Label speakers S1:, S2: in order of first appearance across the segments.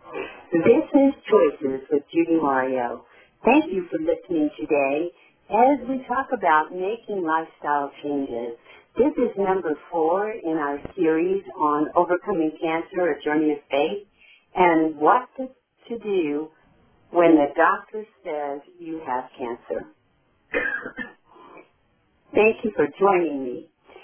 S1: This is Choices with Judy Mario. Thank you for listening today as we talk about making lifestyle changes. This is number 4 in our series on overcoming cancer, a journey of faith, and what to do when the doctor says you have cancer. Thank you for joining me.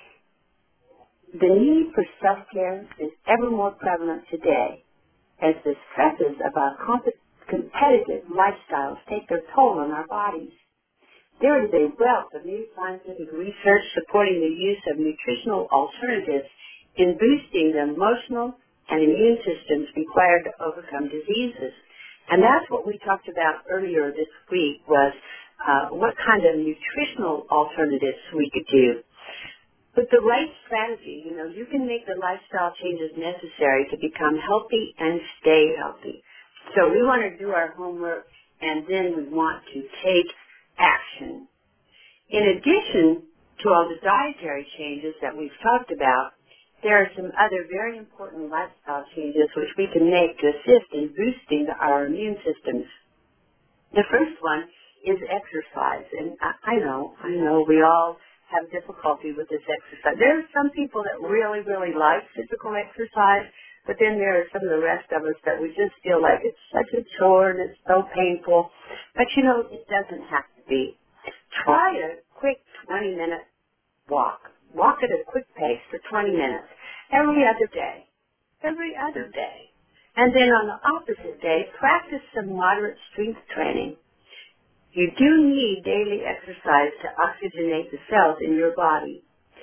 S1: The need for self-care is ever more prevalent today as the stresses of our competitive lifestyles take their toll on our bodies. There is a wealth of new scientific research supporting the use of nutritional alternatives in boosting the emotional and immune systems required to overcome diseases. And that's what we talked about earlier this week was what kind of nutritional alternatives we could do. With the right strategy, you can make the lifestyle changes necessary to become healthy and stay healthy. So we want to do our homework, and then we want to take action. In addition to all the dietary changes that we've talked about, there are some other very important lifestyle changes which we can make to assist in boosting our immune systems. The first one is exercise, and I know we all have difficulty with this exercise. There are some people that really, really like physical exercise, but then there are some of the rest of us that we just feel like it's such a chore and it's so painful. But it doesn't have to be. Try a quick 20-minute walk. Walk at a quick pace for 20 minutes every other day. Every other day. And then on the opposite day, practice some moderate strength training. You do need daily exercise to oxygenate the cells in your body.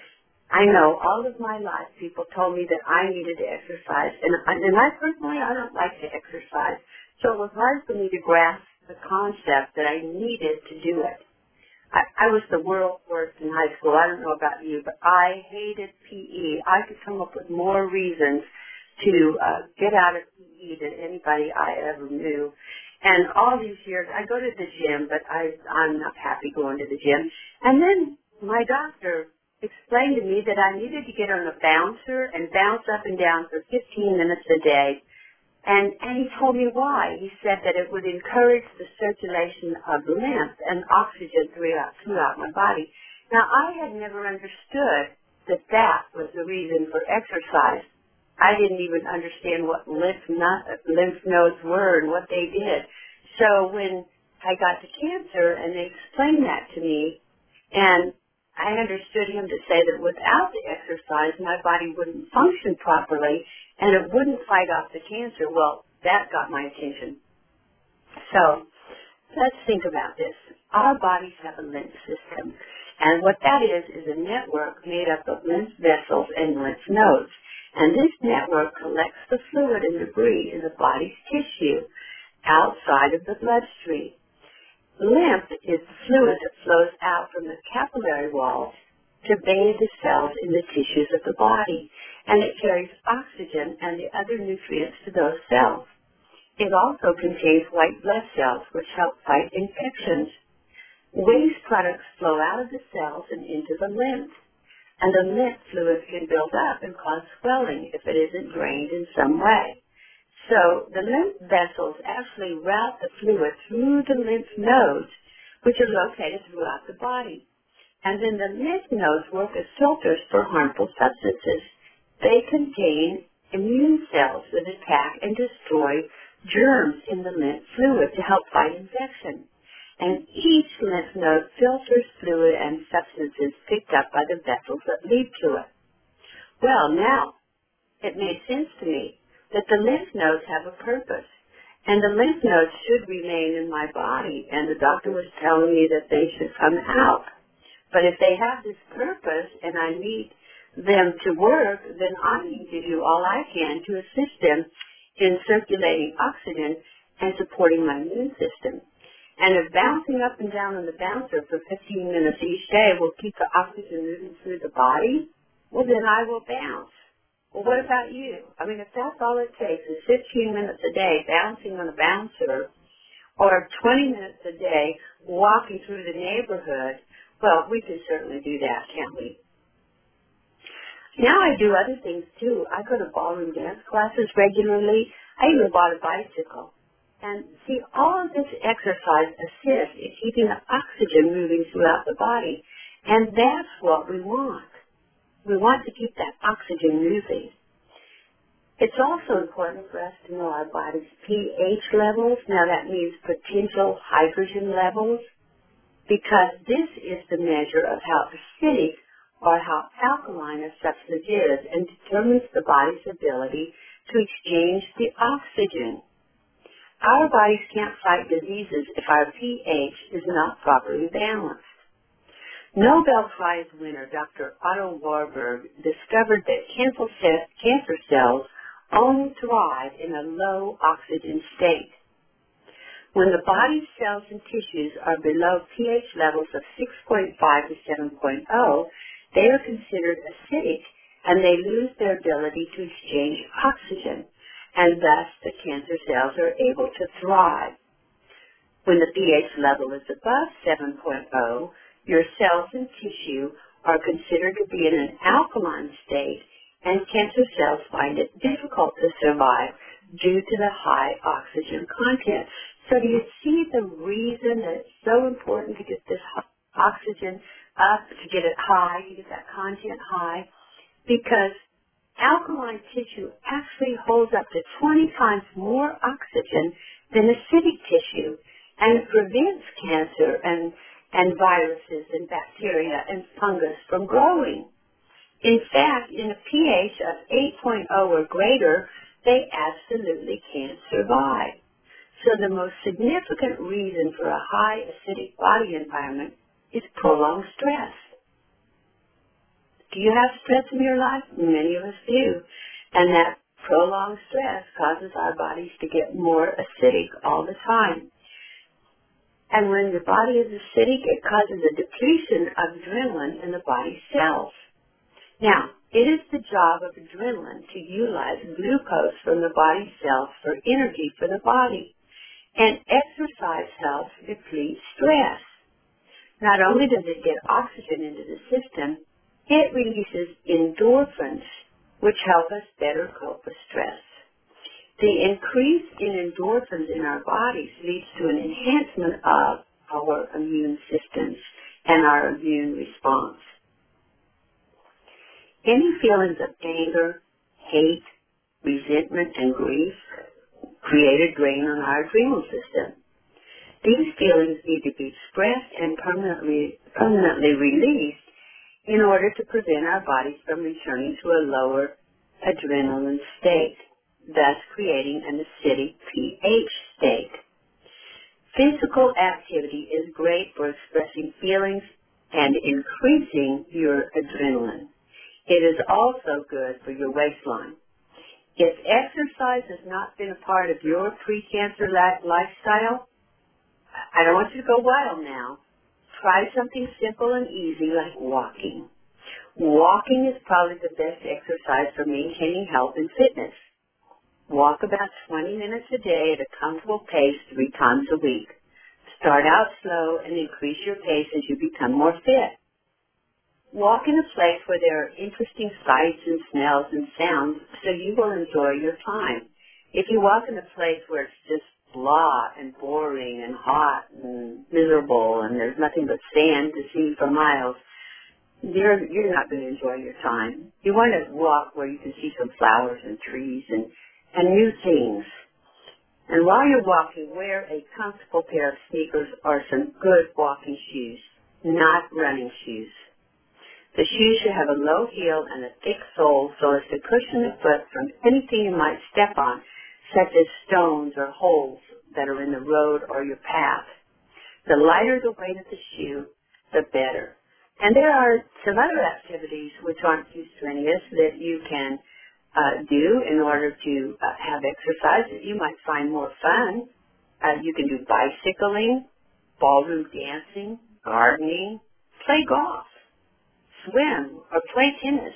S1: I know all of my life people told me that I needed to exercise, and I personally, I don't like to exercise. So it was hard for me to grasp the concept that I needed to do it. I was the world's worst in high school. I don't know about you, but I hated PE. I could come up with more reasons to get out of PE than anybody I ever knew. And all these years, I go to the gym, but I'm not happy going to the gym. And then my doctor explained to me that I needed to get on a bouncer and bounce up and down for 15 minutes a day. And he told me why. He said that it would encourage the circulation of lymph and oxygen throughout my body. Now, I had never understood that was the reason for exercise. I didn't even understand what lymph nodes were and what they did. So when I got to cancer and they explained that to me, and I understood him to say that without the exercise, my body wouldn't function properly and it wouldn't fight off the cancer. Well, that got my attention. So let's think about this. Our bodies have a lymph system, and what that is a network made up of lymph vessels and lymph nodes. And this network collects the fluid and debris in the body's tissue outside of the bloodstream. Lymph is the fluid that flows out from the capillary walls to bathe the cells in the tissues of the body, and it carries oxygen and the other nutrients to those cells. It also contains white blood cells, which help fight infections. Waste products flow out of the cells and into the lymph, and the lymph fluid can build up and cause swelling if it isn't drained in some way. So the lymph vessels actually route the fluid through the lymph nodes, which are located throughout the body. And then the lymph nodes work as filters for harmful substances. They contain immune cells that attack and destroy germs in the lymph fluid to help fight infection. And each lymph node filters fluid and substances picked up by the vessels that lead to it. Well, now, it made sense to me that the lymph nodes have a purpose, and the lymph nodes should remain in my body, and the doctor was telling me that they should come out. But if they have this purpose and I need them to work, then I need to do all I can to assist them in circulating oxygen and supporting my immune system. And if bouncing up and down on the bouncer for 15 minutes each day will keep the oxygen moving through the body, well, then I will bounce. Well, what about you? I mean, if that's all it takes is 15 minutes a day bouncing on a bouncer or 20 minutes a day walking through the neighborhood, well, we can certainly do that, can't we? Now I do other things, too. I go to ballroom dance classes regularly. I even bought a bicycle. And see, all of this exercise assists in keeping the oxygen moving throughout the body. And that's what we want. We want to keep that oxygen moving. It's also important for us to know our body's pH levels. Now that means potential hydrogen levels, because this is the measure of how acidic or how alkaline a substance is and determines the body's ability to exchange the oxygen. Our bodies can't fight diseases if our pH is not properly balanced. Nobel Prize winner Dr. Otto Warburg discovered that cancer cells only thrive in a low oxygen state. When the body's cells and tissues are below pH levels of 6.5 to 7.0, they are considered acidic and they lose their ability to exchange oxygen, and thus the cancer cells are able to thrive. When the pH level is above 7.0, your cells and tissue are considered to be in an alkaline state, and cancer cells find it difficult to survive due to the high oxygen content. So do you see the reason that it's so important to get this oxygen up, to get it high, to get that content high? Because alkaline tissue actually holds up to 20 times more oxygen than acidic tissue, and it prevents cancer and viruses and bacteria and fungus from growing. In fact, in a pH of 8.0 or greater, they absolutely can't survive. So the most significant reason for a high acidic body environment is prolonged stress. Do you have stress in your life? Many of us do. And that prolonged stress causes our bodies to get more acidic all the time. And when the body is acidic, it causes a depletion of adrenaline in the body's cells. Now, it is the job of adrenaline to utilize glucose from the body's cells for energy for the body. And exercise helps deplete stress. Not only does it get oxygen into the system, it releases endorphins, which help us better cope with stress. The increase in endorphins in our bodies leads to an enhancement of our immune systems and our immune response. Any feelings of anger, hate, resentment, and grief create a drain on our adrenal system. These feelings need to be expressed and permanently released in order to prevent our bodies from returning to a lower adrenaline state, thus creating an acidic pH state. Physical activity is great for expressing feelings and increasing your adrenaline. It is also good for your waistline. If exercise has not been a part of your pre-cancer lifestyle, I don't want you to go wild now. Try something simple and easy like walking. Walking is probably the best exercise for maintaining health and fitness. Walk about 20 minutes a day at a comfortable pace 3 times a week. Start out slow and increase your pace as you become more fit. Walk in a place where there are interesting sights and smells and sounds so you will enjoy your time. If you walk in a place where it's just blah and boring and hot and miserable and there's nothing but sand to see for miles, you're not going to enjoy your time. You want to walk where you can see some flowers and trees and new things. And while you're walking, wear a comfortable pair of sneakers or some good walking shoes, not running shoes. The shoes should have a low heel and a thick sole so as to cushion the foot from anything you might step on, such as stones or holes that are in the road or your path. The lighter the weight of the shoe, the better. And there are some other activities which aren't too strenuous that you can do in order to have exercise that you might find more fun. You can do bicycling, ballroom dancing, gardening, play golf, swim, or play tennis.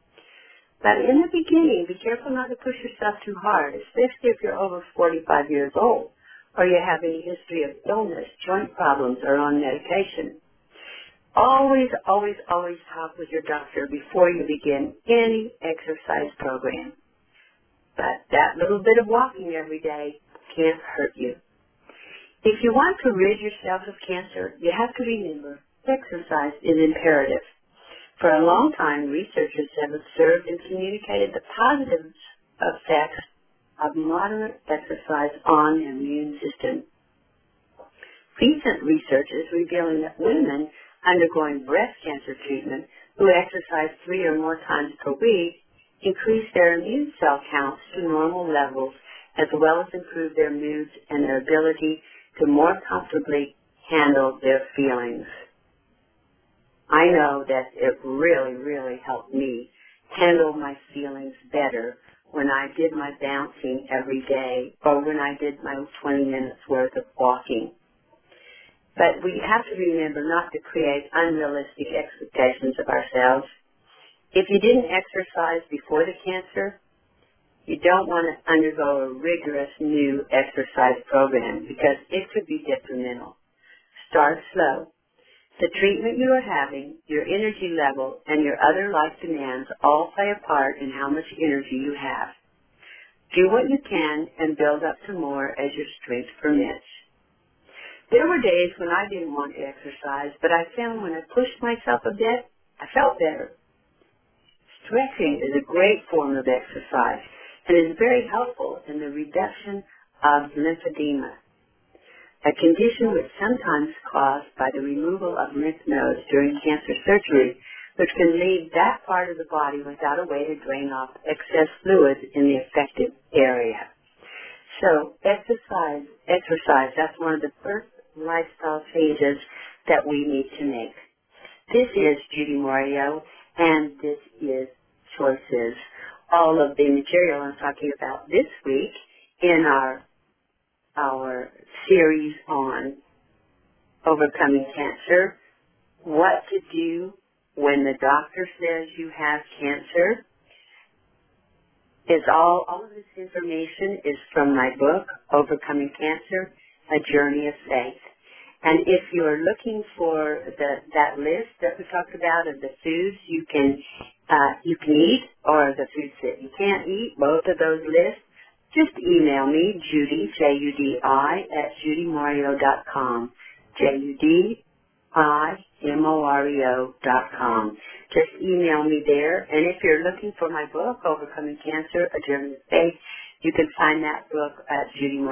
S1: But in the beginning, be careful not to push yourself too hard, especially if you're over 45 years old or you have any history of illness, joint problems, or on medication. Always, always, always talk with your doctor before you begin any exercise program. but that little bit of walking every day can't hurt you. If you want to rid yourself of cancer, you have to remember exercise is imperative. For a long time, researchers have observed and communicated the positive effects of moderate exercise on the immune system. Recent research is revealing that women undergoing breast cancer treatment who exercise 3 or more times per week increase their immune cell counts to normal levels, as well as improve their moods and their ability to more comfortably handle their feelings. I know that it really, really helped me handle my feelings better when I did my bouncing every day or when I did my 20 minutes worth of walking. But we have to remember not to create unrealistic expectations of ourselves. If you didn't exercise before the cancer, you don't want to undergo a rigorous new exercise program because it could be detrimental. Start slow. The treatment you are having, your energy level, and your other life demands all play a part in how much energy you have. Do what you can and build up to more as your strength permits. There were days when I didn't want to exercise, but I found when I pushed myself a bit, I felt better. Stretching is a great form of exercise and is very helpful in the reduction of lymphedema, a condition which sometimes caused by the removal of lymph nodes during cancer surgery, which can leave that part of the body without a way to drain off excess fluids in the affected area. So exercise, that's one of the first lifestyle changes that we need to make. This is Judy Morio, and this is Choices. All of the material I'm talking about this week in our series on overcoming cancer, what to do when the doctor says you have cancer, is all of this information is from my book, Overcoming Cancer, A Journey of Faith. And if you're looking for that list that we talked about of the foods you can eat or the foods that you can't eat, both of those lists, just email me, Judy, Judi, at judymorio.com. JUDIMOREO.com. Just email me there. And if you're looking for my book, Overcoming Cancer, A Journey of Faith, you can find that book at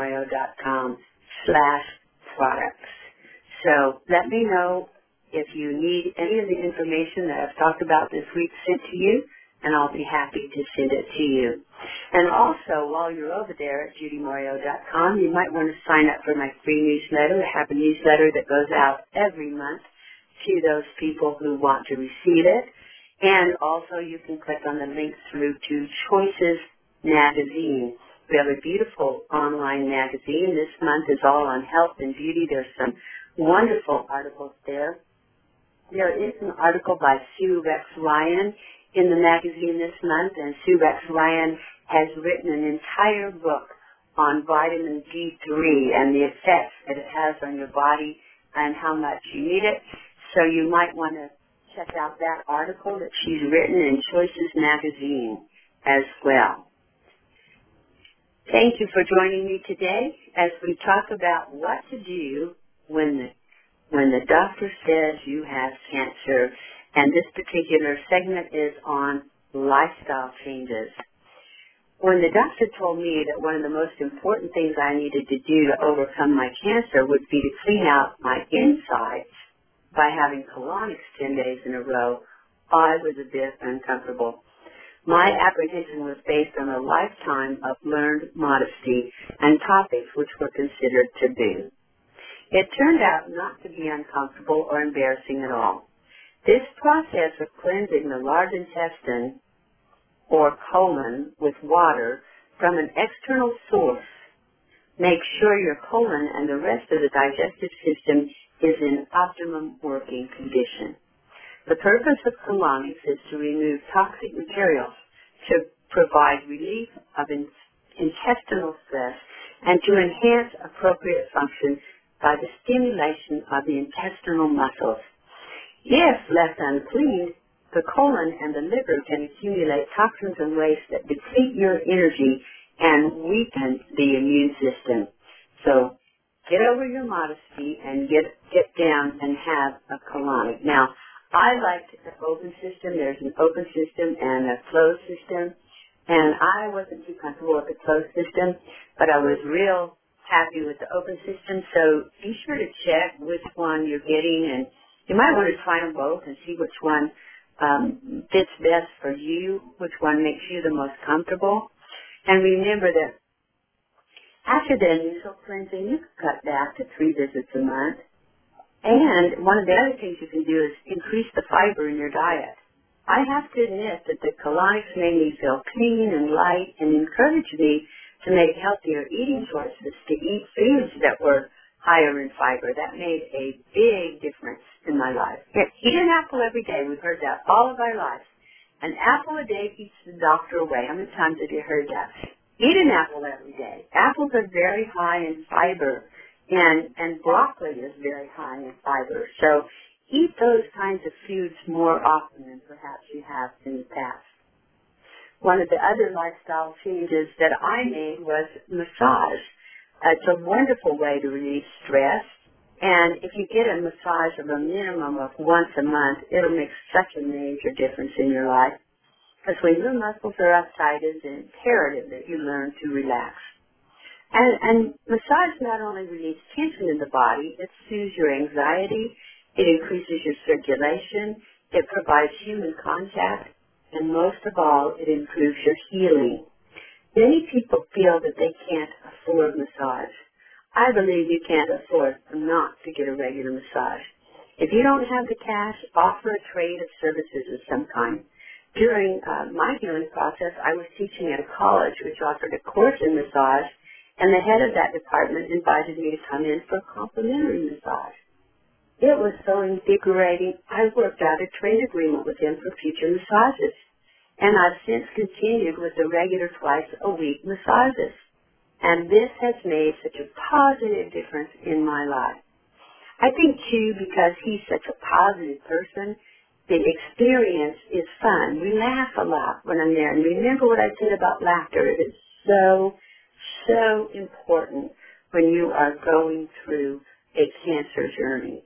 S1: judymorio.com/products. So let me know if you need any of the information that I've talked about this week sent to you, and I'll be happy to send it to you. And also, while you're over there at judymorio.com, you might want to sign up for my free newsletter. I have a newsletter that goes out every month to those people who want to receive it. And also, you can click on the link through to Choices Magazine. We have a beautiful online magazine. This month is all on health and beauty. There's some wonderful articles there. There is an article by Sue Rex Ryan in the magazine this month, and Sue Rex Ryan has written an entire book on vitamin D3 and the effects that it has on your body and how much you need it. So you might want to check out that article that she's written in Choices Magazine as well. Thank you for joining me today as we talk about what to do when the doctor says you have cancer, and this particular segment is on lifestyle changes. When the doctor told me that one of the most important things I needed to do to overcome my cancer would be to clean out my insides by having colonics 10 days in a row, I was a bit uncomfortable. My apprehension was based on a lifetime of learned modesty and topics which were considered taboo. It turned out not to be uncomfortable or embarrassing at all. This process of cleansing the large intestine or colon with water from an external source makes sure your colon and the rest of the digestive system is in optimum working condition. The purpose of colonics is to remove toxic materials, to provide relief of intestinal stress, and to enhance appropriate function by the stimulation of the intestinal muscles. If left uncleaned, The colon and the liver can accumulate toxins and waste that deplete your energy and weaken the immune system. So get over your modesty and get down and have a colonic. Now, I like the open system. There's an open system and a closed system. And I wasn't too comfortable with the closed system, but I was real happy with the open system. So be sure to check which one you're getting, and you might want to try them both and see which one fits best for you, which one makes you the most comfortable. And remember that after the initial cleansing, you can cut back to 3 visits a month. And one of the other things you can do is increase the fiber in your diet. I have to admit that the colonics made me feel clean and light and encouraged me to make healthier eating choices, to eat foods that were higher in fiber. That made a big difference in my life. Eat an apple every day. We've heard that all of our lives. An apple a day keeps the doctor away. How many times have you heard that? Eat an apple every day. Apples are very high in fiber, and broccoli is very high in fiber. So eat those kinds of foods more often than perhaps you have in the past. One of the other lifestyle changes that I made was massage. It's a wonderful way to relieve stress. And if you get a massage of a minimum of once a month, it'll make such a major difference in your life. Because when your muscles are uptight, it's imperative that you learn to relax. And massage not only relieves tension in the body, it soothes your anxiety, it increases your circulation, it provides human contact, and most of all, it improves your healing. Many people feel that they can't afford massage. I believe you can't afford not to get a regular massage. If you don't have the cash, offer a trade of services of some kind. During my healing process, I was teaching at a college which offered a course in massage, and the head of that department invited me to come in for a complimentary massage. It was so invigorating, I worked out a trade agreement with him for future massages. And I've since continued with the regular twice-a-week massages. And this has made such a positive difference in my life. I think, too, because he's such a positive person, the experience is fun. We laugh a lot when I'm there. And remember what I said about laughter. It is so, so important when you are going through a cancer journey.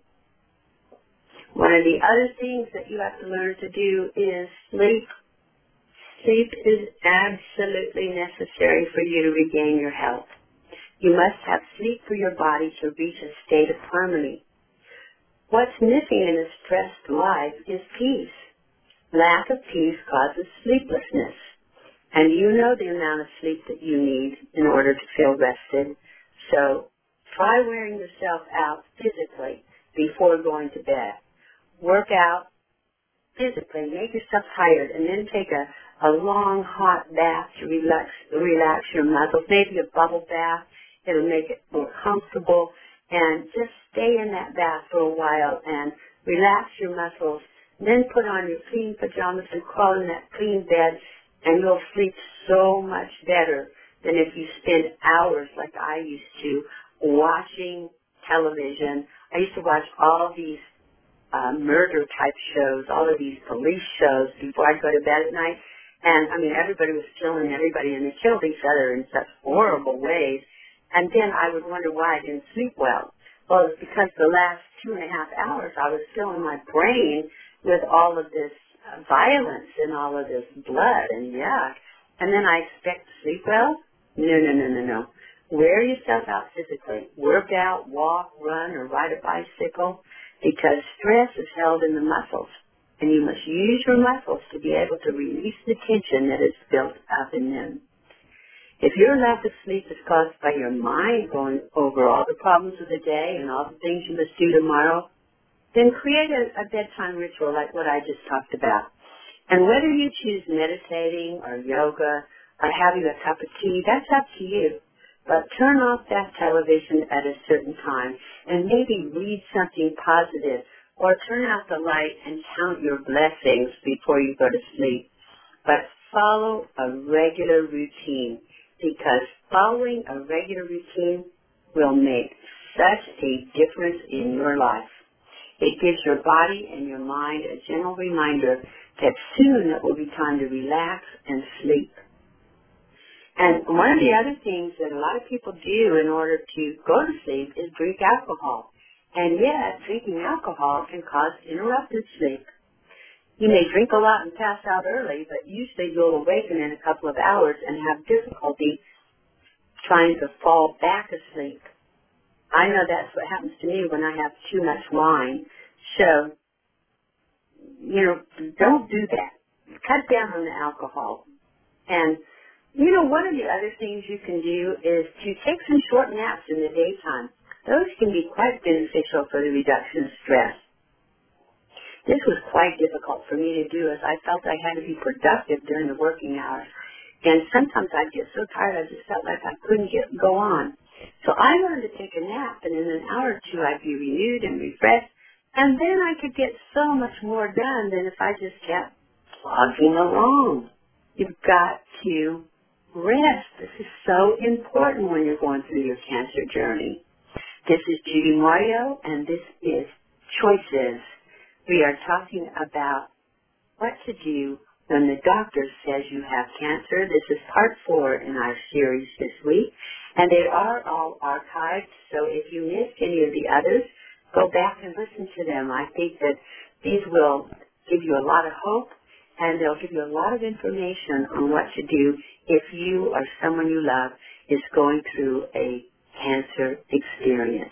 S1: One of the other things that you have to learn to do is sleep. Sleep is absolutely necessary for you to regain your health. You must have sleep for your body to reach a state of harmony. What's missing in a stressed life is peace. Lack of peace causes sleeplessness. And you know the amount of sleep that you need in order to feel rested. So try wearing yourself out physically before going to bed. Work out physically, make yourself tired, and then take a long hot bath to relax your muscles, maybe a bubble bath. It'll make it more comfortable, and just stay in that bath for a while and relax your muscles. Then put on your clean pajamas and crawl in that clean bed, and you'll sleep so much better than if you spend hours like I used to watching television. I used to watch all these murder-type shows, all of these police shows before I'd go to bed at night. And, I mean, everybody was killing everybody, and they killed each other in such horrible ways. And then I would wonder why I didn't sleep well. Well, it's because the last 2.5 hours I was filling my brain with all of this violence and all of this blood and yuck. And then I expect to sleep well? No. Wear yourself out physically. Work out, walk, run, or ride a bicycle, because stress is held in the muscles, and you must use your muscles to be able to release the tension that is built up in them. If your lack of sleep is caused by your mind going over all the problems of the day and all the things you must do tomorrow, then create a bedtime ritual like what I just talked about. And whether you choose meditating or yoga or having a cup of tea, that's up to you. But turn off that television at a certain time and maybe read something positive, or turn out the light and count your blessings before you go to sleep. But follow a regular routine, because following a regular routine will make such a difference in your life. It gives your body and your mind a gentle reminder that soon it will be time to relax and sleep. And one of the other things that a lot of people do in order to go to sleep is drink alcohol. And yet, drinking alcohol can cause interrupted sleep. You may drink a lot and pass out early, but usually you'll awaken in a couple of hours and have difficulty trying to fall back asleep. I know that's what happens to me when I have too much wine. So, don't do that. Cut down on the alcohol. And, one of the other things you can do is to take some short naps in the daytime. Those can be quite beneficial for the reduction of stress. This was quite difficult for me to do as I felt I had to be productive during the working hours. And sometimes I'd get so tired I just felt like I couldn't go on. So I learned to take a nap, and in an hour or two I'd be renewed and refreshed, and then I could get so much more done than if I just kept plugging along. You've got to rest. This is so important when you're going through your cancer journey. This is Judy Mario, and this is Choices. We are talking about what to do when the doctor says you have cancer. This is part 4 in our series this week, and they are all archived, so if you missed any of the others, go back and listen to them. I think that these will give you a lot of hope, and they'll give you a lot of information on what to do if you or someone you love is going through a cancer experience.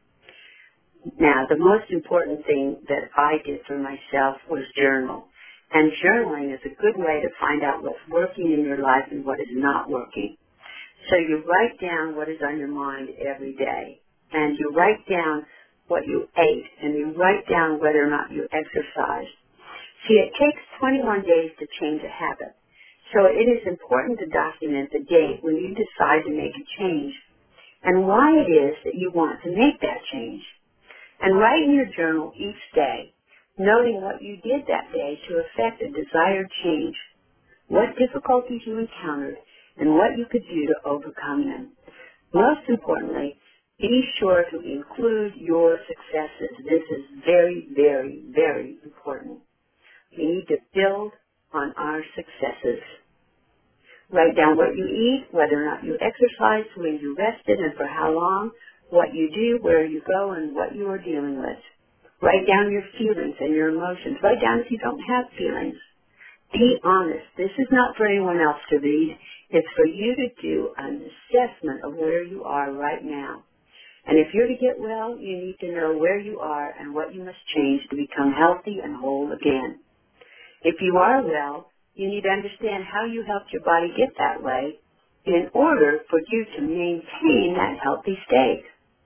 S1: Now, the most important thing that I did for myself was journal. And journaling is a good way to find out what's working in your life and what is not working. So you write down what is on your mind every day. And you write down what you ate. And you write down whether or not you exercise. See, it takes 21 days to change a habit. So it is important to document the date when you decide to make a change and why it is that you want to make that change. And write in your journal each day, noting what you did that day to affect a desired change, what difficulties you encountered, and what you could do to overcome them. Most importantly, be sure to include your successes. This is very, very, very important. We need to build on our successes. Write down what you eat, whether or not you exercise, when you rested, and for how long, what you do, where you go, and what you are dealing with. Write down your feelings and your emotions. Write down if you don't have feelings. Be honest. This is not for anyone else to read. It's for you to do an assessment of where you are right now. And if you're to get well, you need to know where you are and what you must change to become healthy and whole again. If you are well, you need to understand how you helped your body get that way in order for you to maintain that healthy state.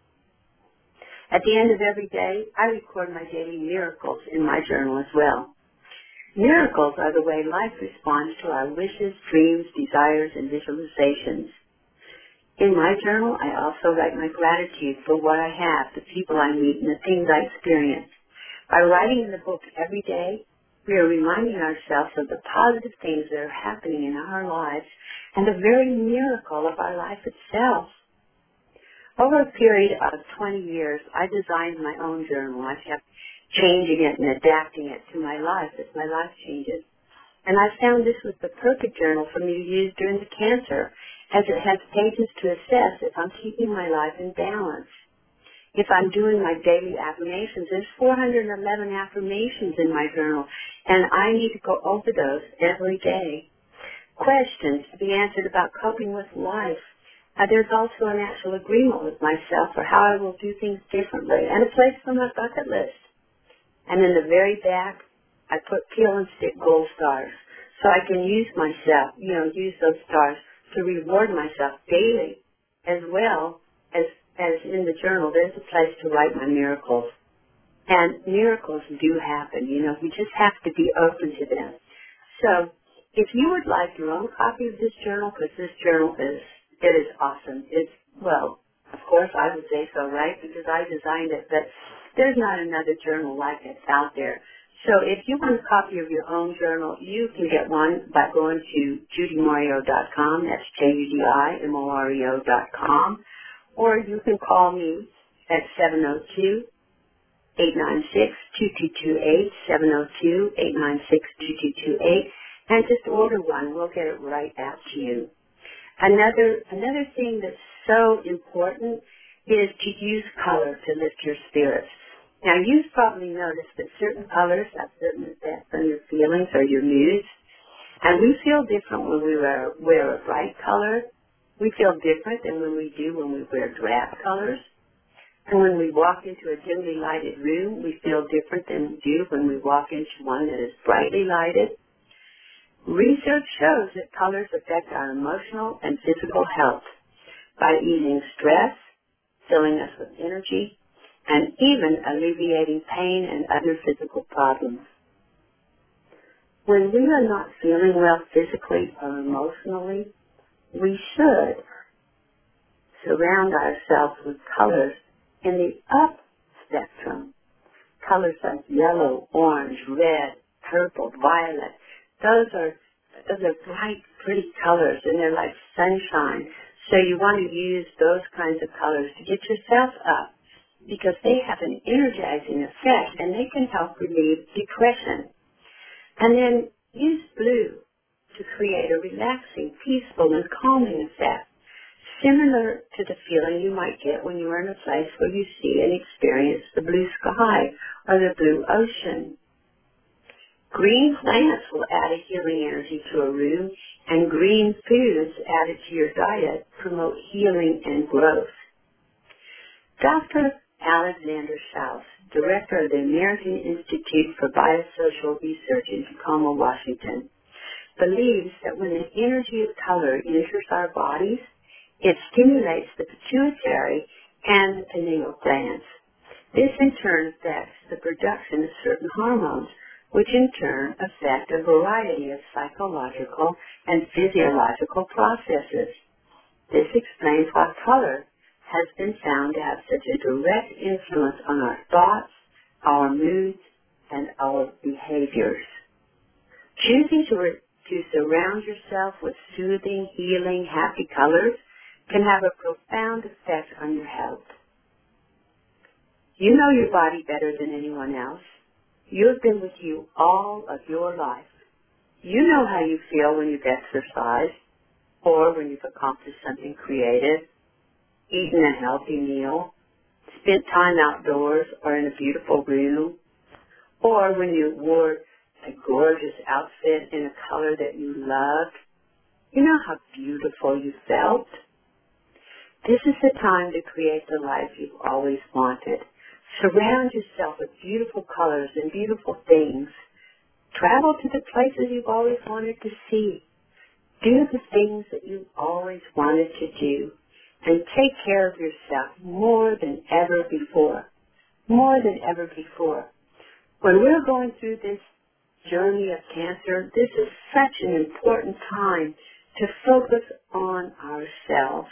S1: At the end of every day, I record my daily miracles in my journal as well. Miracles are the way life responds to our wishes, dreams, desires, and visualizations. In my journal, I also write my gratitude for what I have, the people I meet, and the things I experience. By writing in the book every day, we are reminding ourselves of the positive things that are happening in our lives and the very miracle of our life itself. Over a period of 20 years, I designed my own journal. I kept changing it and adapting it to my life as my life changes. And I found this was the perfect journal for me to use during the cancer, as it has pages to assess if I'm keeping my life in balance. If I'm doing my daily affirmations, there's 411 affirmations in my journal, and I need to go over those every day. Questions to be answered about coping with life. There's also an actual agreement with myself for how I will do things differently, and a place for my bucket list. And in the very back, I put peel and stick gold stars, so I can use those stars to reward myself daily, as well as in the journal, there's a place to write my miracles. And miracles do happen, we just have to be open to them. So, if you would like your own copy of this journal, because this journal is awesome. Of course I would say so, right? Because I designed it, but there's not another journal like it out there. So if you want a copy of your own journal, you can get one by going to judymorio.com. That's JUDIMOREO.com. Or you can call me at 702 896-2228, 702-896-2228, and just order one. We'll get it right out to you. Another thing that's so important is to use color to lift your spirits. Now, you've probably noticed that certain colors have certain effects on your feelings or your moods, and we feel different when we wear a bright color. We feel different than when we do when we wear drab colors. And when we walk into a dimly lighted room, we feel different than we do when we walk into one that is brightly lighted. Research shows that colors affect our emotional and physical health by easing stress, filling us with energy, and even alleviating pain and other physical problems. When we are not feeling well physically or emotionally, we should surround ourselves with colors in the up spectrum. Colors like yellow, orange, red, purple, violet. Those are bright, pretty colors, and they're like sunshine. So you want to use those kinds of colors to get yourself up because they have an energizing effect, and they can help relieve depression. And then use blue to create a relaxing, peaceful, and calming effect, similar to the feeling you might get when you are in a place where you see and experience the blue sky or the blue ocean. Green plants will add a healing energy to a room, and green foods added to your diet promote healing and growth. Dr. Alexander Schaus, director of the American Institute for Biosocial Research in Tacoma, Washington, believes that when the energy of color enters our bodies, it stimulates the pituitary and the pineal glands. This in turn affects the production of certain hormones, which in turn affect a variety of psychological and physiological processes. This explains why color has been found to have such a direct influence on our thoughts, our moods, and our behaviors. Choosing to surround yourself with soothing, healing, happy colors can have a profound effect on your health. You know your body better than anyone else. You have been with you all of your life. You know how you feel when you've exercised or when you've accomplished something creative, eaten a healthy meal, spent time outdoors or in a beautiful room, or when you wore a gorgeous outfit in a color that you loved. You know how beautiful you felt. This is the time to create the life you've always wanted. Surround yourself with beautiful colors and beautiful things. Travel to the places you've always wanted to see. Do the things that you've always wanted to do. And take care of yourself more than ever before. More than ever before. When we're going through this journey of cancer, this is such an important time to focus on ourselves,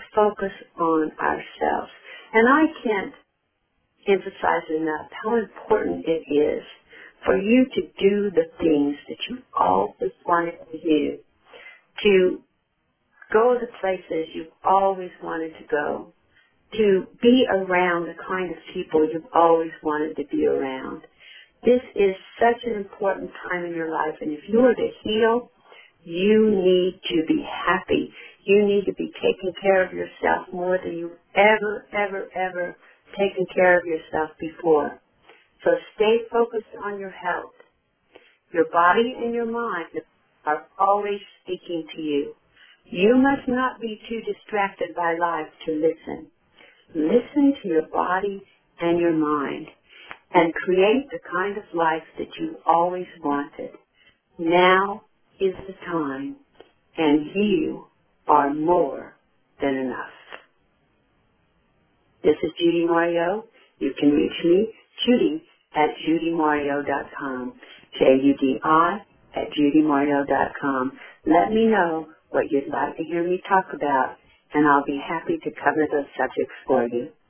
S1: And I can't emphasize enough how important it is for you to do the things that you always wanted to do, to go to places you've always wanted to go, to be around the kind of people you've always wanted to be around. This is such an important time in your life, and if you are to heal, you need to be happy. You need to be taking care of yourself more than you've ever taken care of yourself before. So stay focused on your health. Your body and your mind are always speaking to you. You must not be too distracted by life to listen. Listen to your body and your mind and create the kind of life that you always wanted. Now is the time, and you are more than enough. This is Judy Mario. You can reach me, Judy, at judymario.com, JUDI@judymario.com. Let me know what you'd like to hear me talk about, and I'll be happy to cover those subjects for you.